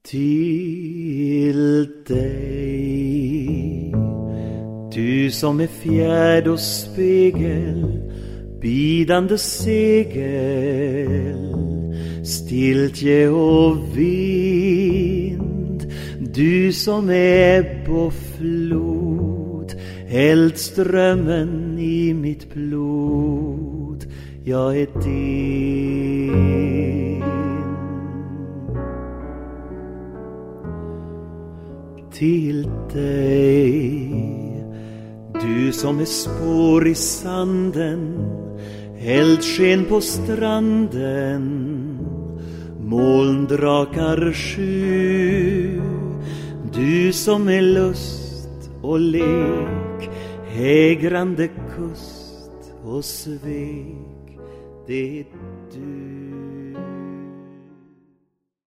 Till dig, du som är fjärd och spegel, bidande segel, stiltje och vind, du som ebb och flod, eldströmmen i mitt blod, jag är din. Till dig, du som är spår i sanden, eldsken på stranden, molndrakar sky, du som är lust och lek, hägrande kust och svek, det är du.